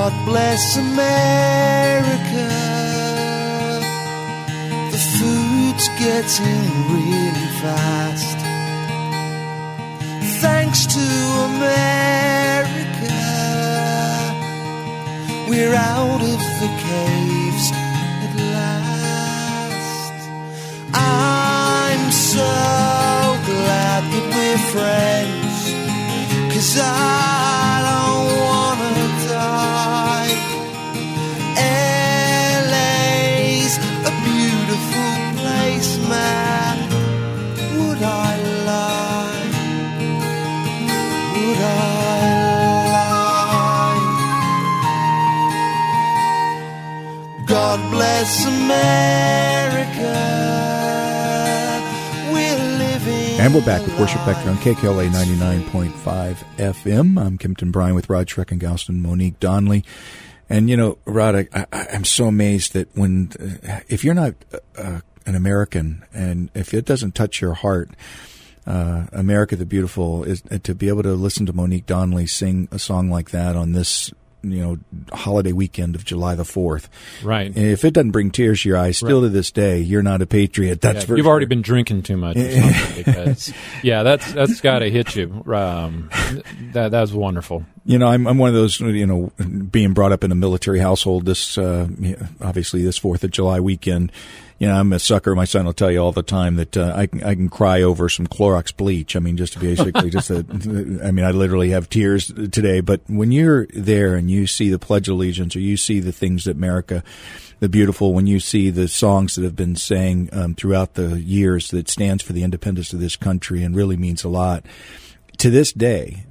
God bless America. The food's getting really fast. Thanks to America, we're out of the caves at last. I'm so glad that we're friends, 'cause I don't wanna die. LA's a beautiful place, man. Would I lie? Would I lie? God bless America. We're living. And we're back with Worship Vector on KKLA 99.5 FM. I'm Kempton Bryan with Rod Schreckengost and Monique Donnelly. And, you know, Rod, I'm so amazed that if you're not an American, and if it doesn't touch your heart, America the Beautiful, is to be able to listen to Monique Donnelly sing a song like that on this, holiday weekend of July the 4th. Right. If it doesn't bring tears to your eyes, still to this day, you're not a patriot. That's for you've sure. already been drinking too much or something, because, that's got to hit you. That's wonderful. I'm one of those, being brought up in a military household, this, obviously this 4th of July weekend, I'm a sucker. My son will tell you all the time that I can cry over some Clorox bleach. I mean, just to basically I literally have tears today. But when you're there and you see the Pledge of Allegiance, or you see the things that America the Beautiful, when you see the songs that have been sang throughout the years that stands for the independence of this country and really means a lot. To this day,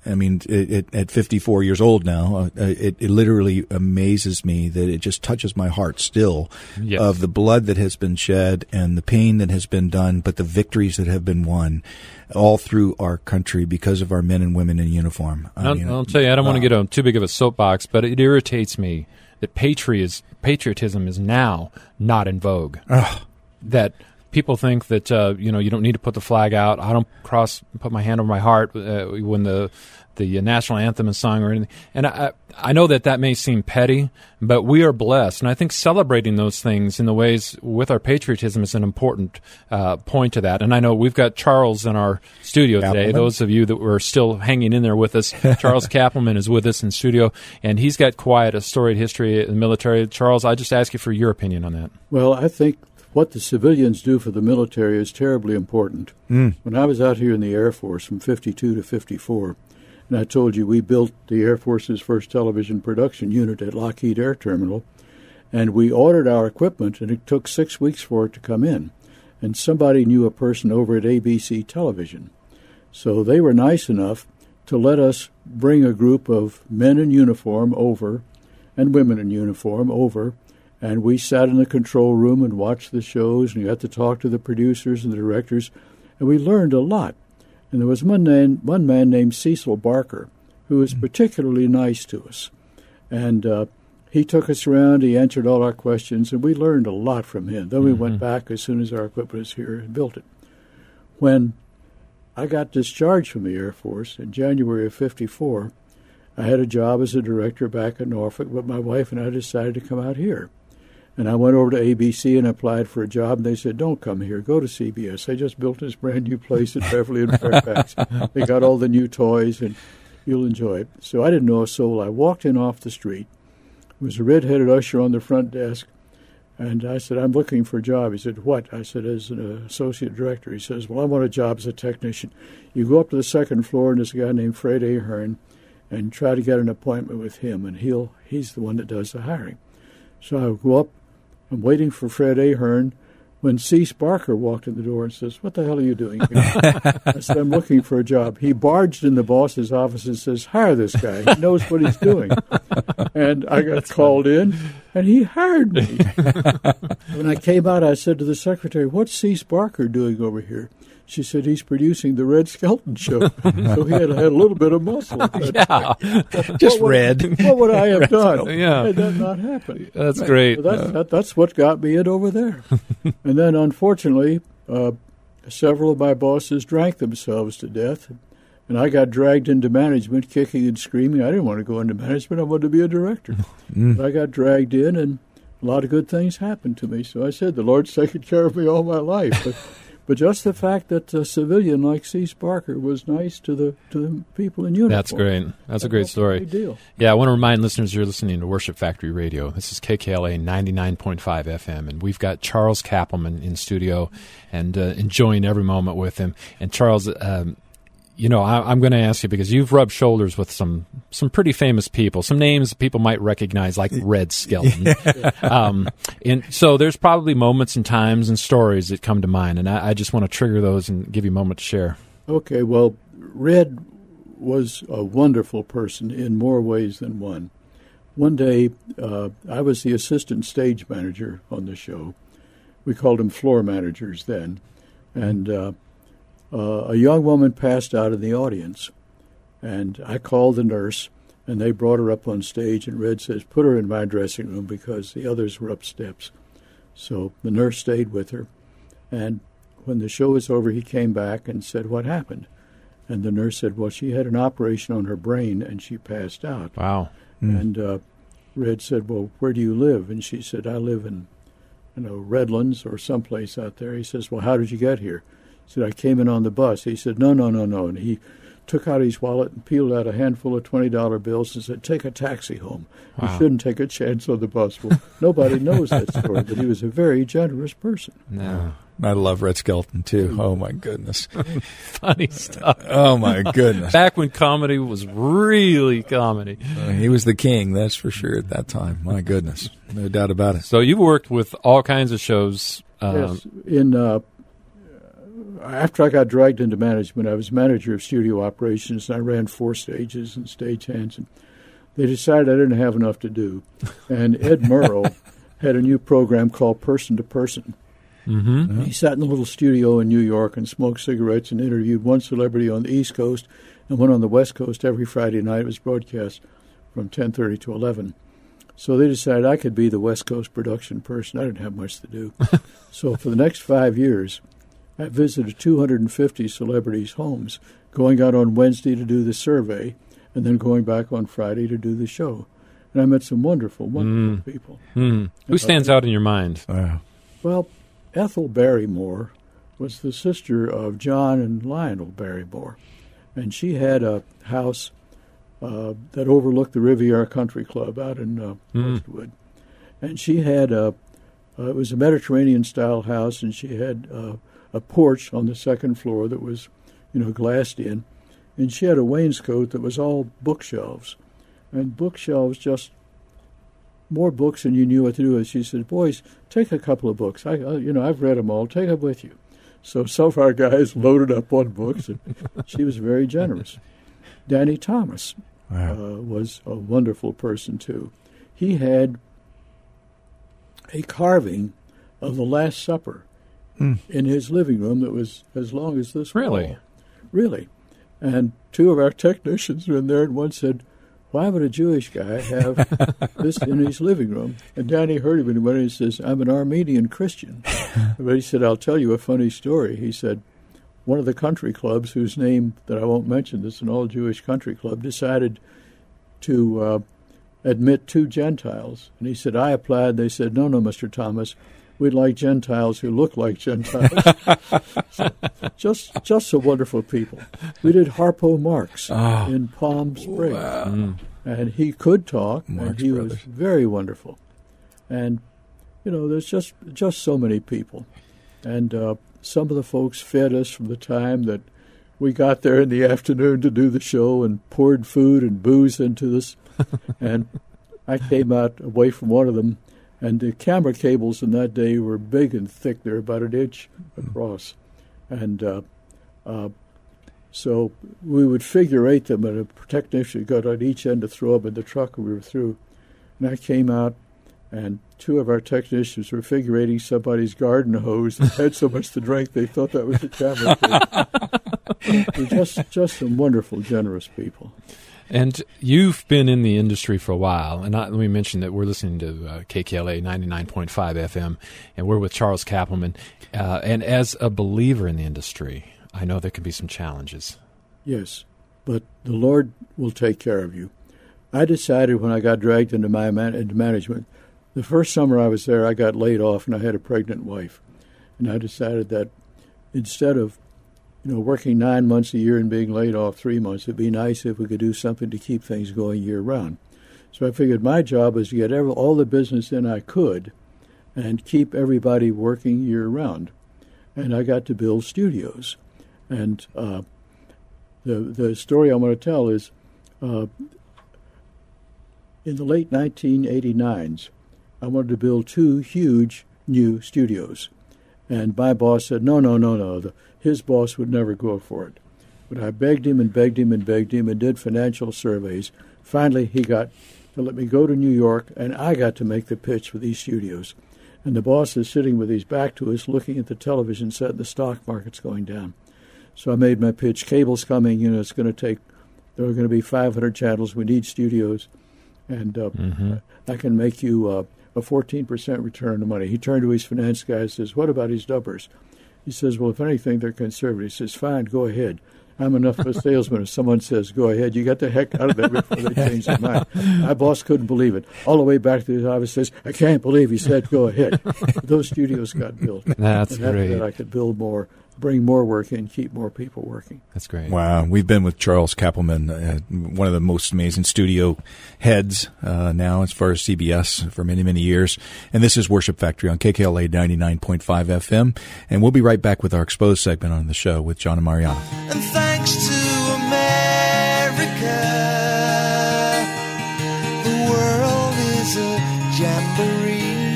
at 54 years old now, it literally amazes me that it just touches my heart still, yes, of the blood that has been shed and the pain that has been done, but the victories that have been won all through our country because of our men and women in uniform. I'll tell you, I don't want to get on too big of a soapbox, but it irritates me that patriotism is now not in vogue. That people think that you don't need to put the flag out. I don't put my hand over my heart when the national anthem is sung or anything. And I know that may seem petty, but we are blessed. And I think celebrating those things in the ways with our patriotism is an important point to that. And I know we've got Charles in our studio today. Those of you that were still hanging in there with us, Charles Kappelman is with us in studio, and he's got quite a storied history in the military. Charles, I just ask you for your opinion on that. Well, I think what the civilians do for the military is terribly important. When I was out here in the Air Force from 52 to 54, and I told you we built the Air Force's first television production unit at Lockheed Air Terminal, and we ordered our equipment, and it took 6 weeks for it to come in. And somebody knew a person over at ABC Television. So they were nice enough to let us bring a group of men in uniform over and women in uniform over, and we sat in the control room and watched the shows, and you got to talk to the producers and the directors, and we learned a lot. And there was one man named Cecil Barker, who was particularly nice to us. And he took us around, he answered all our questions, and we learned a lot from him. Then we went back as soon as our equipment was here and built it. When I got discharged from the Air Force in January of 54, I had a job as a director back in Norfolk, but my wife and I decided to come out here. And I went over to ABC and applied for a job, and they said, don't come here, go to CBS. They just built this brand-new place at Beverly and Fairfax. They got all the new toys, and you'll enjoy it. So I didn't know a soul. I walked in off the street. There was a red-headed usher on the front desk, and I said, I'm looking for a job. He said, what? I said, as an associate director. He says, well, I want a job as a technician. You go up to the second floor, and there's a guy named Fred Ahern, and try to get an appointment with him, and he's the one that does the hiring. So I go up. I'm waiting for Fred Ahern when Cease Barker walked in the door and says, what the hell are you doing here? I said, I'm looking for a job. He barged in the boss's office and says, hire this guy. He knows what he's doing. And I got called in, and he hired me. When I came out, I said to the secretary, what's Cease Barker doing over here? She said, he's producing the Red Skelton Show. So he had a little bit of muscle. Yeah, just red. What would I have done Yeah. had that not happened? That's great. So that's what got me in over there. And then, unfortunately, several of my bosses drank themselves to death. And I got dragged into management, kicking and screaming. I didn't want to go into management. I wanted to be a director. But I got dragged in, and a lot of good things happened to me. So I said, the Lord's taken care of me all my life. But just the fact that a civilian like Cease Barker was nice to the people in uniform. That's great. That's a great story. A big deal. Yeah, I want to remind listeners you're listening to Worship Factory Radio. This is KKLA 99.5 FM, and we've got Charles Kappelman in studio and enjoying every moment with him. And Charles, I'm going to ask you because you've rubbed shoulders with some pretty famous people, some names people might recognize, like Red Skelton. And so there's probably moments and times and stories that come to mind, and I just want to trigger those and give you a moment to share. Okay, well, Red was a wonderful person in more ways than one. One day, I was the assistant stage manager on the show. We called them floor managers then, and a young woman passed out in the audience, and I called the nurse, and they brought her up on stage, and Red says, put her in my dressing room because the others were up steps. So the nurse stayed with her, and when the show was over, he came back and said, what happened? And the nurse said, well, she had an operation on her brain, and she passed out. Wow. And Red said, well, where do you live? And she said, I live in, Redlands or someplace out there. He says, well, how did you get here? He said, I came in on the bus. He said, no. And he took out his wallet and peeled out a handful of $20 bills and said, take a taxi home. Wow. You shouldn't take a chance on the bus. Well, nobody knows that story, but he was a very generous person. No. I love Red Skelton, too. Oh, my goodness. Funny stuff. Oh, my goodness. Back when comedy was really comedy. He was the king, that's for sure, at that time. My goodness. No doubt about it. So you've worked with all kinds of shows. Yes. After I got dragged into management, I was manager of studio operations, and I ran 4 stages and stagehands. And they decided I didn't have enough to do. And Ed Murrow had a new program called Person to Person. Mm-hmm. He sat in a little studio in New York and smoked cigarettes and interviewed one celebrity on the East Coast and one on the West Coast every Friday night. It was broadcast from 10:30 to 11. So they decided I could be the West Coast production person. I didn't have much to do. So for the next 5 years, I visited 250 celebrities' homes, going out on Wednesday to do the survey and then going back on Friday to do the show. And I met some wonderful, wonderful people. Who stands out in your mind? Well, Ethel Barrymore was the sister of John and Lionel Barrymore, and she had a house that overlooked the Riviera Country Club out in Westwood. And she had it was a Mediterranean-style house, and she had a porch on the second floor that was, glassed in, and she had a wainscot that was all bookshelves, and bookshelves just more books than you knew what to do with. She said, boys, take a couple of books. I've read them all. Take them with you. So some of our guys loaded up on books, and she was very generous. Danny Thomas was a wonderful person, too. He had a carving of the Last Supper in his living room that was as long as this Really? wall. Really. And 2 of our technicians were in there, and one said, why would a Jewish guy have this in his living room? And Danny heard him, and he went in and says, I'm an Armenian Christian. But he said, I'll tell you a funny story. He said, one of the country clubs, whose name that I won't mention, that's an all-Jewish country club, decided to admit 2 Gentiles. And he said, I applied. They said, no, Mr. Thomas, we'd like Gentiles who look like Gentiles. So, just some wonderful people. We did Harpo Marx in Palm Springs. Wow. And he could talk, Marx and he Brothers. was very wonderful. And, there's just so many people. And some of the folks fed us from the time that we got there in the afternoon to do the show and poured food and booze into us. And I came out away from one of them, and the camera cables in that day were big and thick. They were about an inch across. And so we would figure 8 them, and a technician got on each end to throw them in the truck, and we were through. And I came out, and 2 of our technicians were figure 8ing somebody's garden hose and had so much to drink they thought that was the camera cable. They're just some wonderful, generous people. And you've been in the industry for a while, and let me mention that we're listening to KKLA 99.5 FM, and we're with Charles Kappelman. And as a believer in the industry, I know there can be some challenges. Yes. but the Lord will take care of you. I decided when I got dragged into into management, the first summer I was there, I got laid off and I had a pregnant wife. And I decided that instead of working 9 months a year and being laid off 3 months, it'd be nice if we could do something to keep things going year-round. So I figured my job was to get all the business in I could and keep everybody working year-round. And I got to build studios. And the story I want to tell is in the late 1989s, I wanted to build 2 huge new studios. And my boss said, no. His boss would never go for it. But I begged him and begged him and begged him and did financial surveys. Finally, he got to let me go to New York, and I got to make the pitch for these studios. And the boss is sitting with his back to us, looking at the television set, and the stock market's going down. So I made my pitch. Cable's coming. It's going to take. There are going to be 500 channels. We need studios, and I can make you a 14% return on money. He turned to his finance guy and says, "What about his numbers?" He says, "Well, if anything, they're conservative." He says, "Fine, go ahead. I'm enough of a salesman. If someone says, go ahead, you got the heck out of there before they change their mind." My boss couldn't believe it. All the way back to his office says, "I can't believe he said go ahead." Those studios got built. That's and great. After that, I could build more, bring more work in, keep more people working. That's great. Wow. We've been with Charles Kappelman, one of the most amazing studio heads now as far as CBS for many, many years. And this is Worship Factory on KKLA 99.5 FM. And we'll be right back with our Exposed segment on the show with John and Mariana. And thanks to America, the world is a jamboree.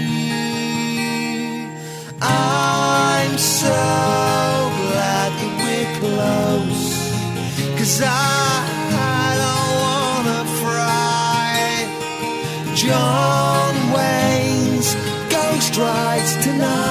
I'm so glad that we're close, 'cause I don't wanna fry John Wayne's Ghost Rides tonight.